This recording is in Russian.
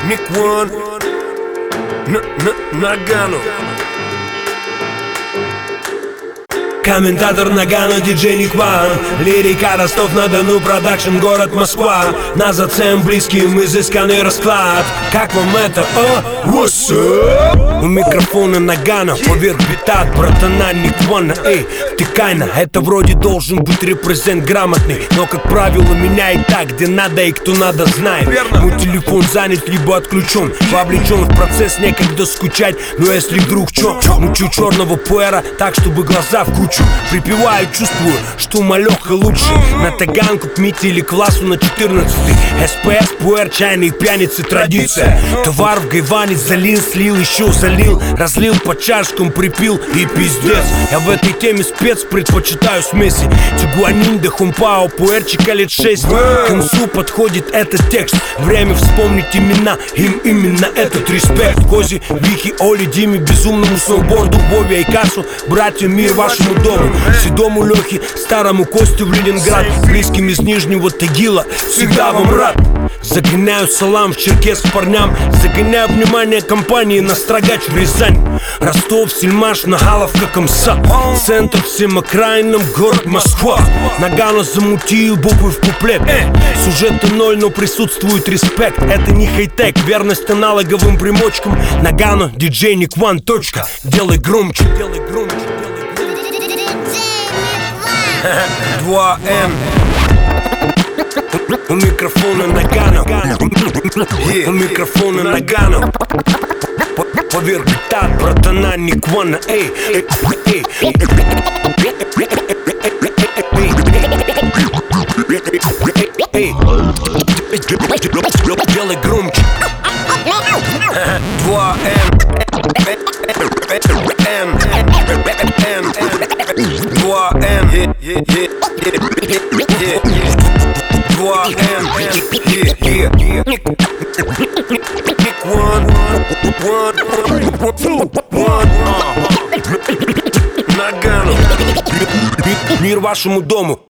Ник One Нагано. Комментатор Нагано, диджей Ник One. Лирика Ростов-на-Дону, продакшн город Москва. На зацем близким изысканный расклад. Как вам это, а? What's up? У микрофона Нагано, поверх бита от братана Ник One. Эй, ты кайна, это вроде должен быть репрезент грамотный. Но, как правило, меня и так, где надо и кто надо знает. Мой телефон занят, либо отключен. Вовлечен в процесс, некогда скучать. Но если вдруг чё, мучу черного пуэра так, чтобы глаза в кучу. Припеваю, чувствую, что малёха лучше. На таганку к Мите или классу на 14-й. СПС, пуэр, чайные пьяницы, традиция. Товар в гайване залил, слил, еще залил. Разлил по чашкам, припил и пиздец. Я в этой теме спец, предпочитаю смеси. Тигуанин, де Хумпао, пуэрчика лет 6. К концу подходит этот текст. Время вспомнить имена, им именно этот респект. Кози, Вики, Оли, Диме, безумному сноуборду, Вове и Кассу, братья, мир вашему дому. Седому Лехе, старому Костю в Ленинград. Близким из Нижнего Тагила, всегда вам рад. Загоняю салам в Черкесск парням. Загоняю внимание компании на Строгач в Рязань. Ростов, Сельмаш, Нагаловка, Комса. Центр всем окраинам, город Москва. Нагано замутил буквы в куплет. Сюжета ноль, но присутствует респект. Это не хай-тек, верность аналоговым примочкам. Нагано, диджей Ник One, точка. Делай громче, делай громче. 2М. У микрофона Нагано. У микрофона Нагано. Поверх бита от братана Ник One. Эй, эй, эй. Эй, делай громче. 2М. 2М. 2М. Ник One. Нагано. Мир вашему дому.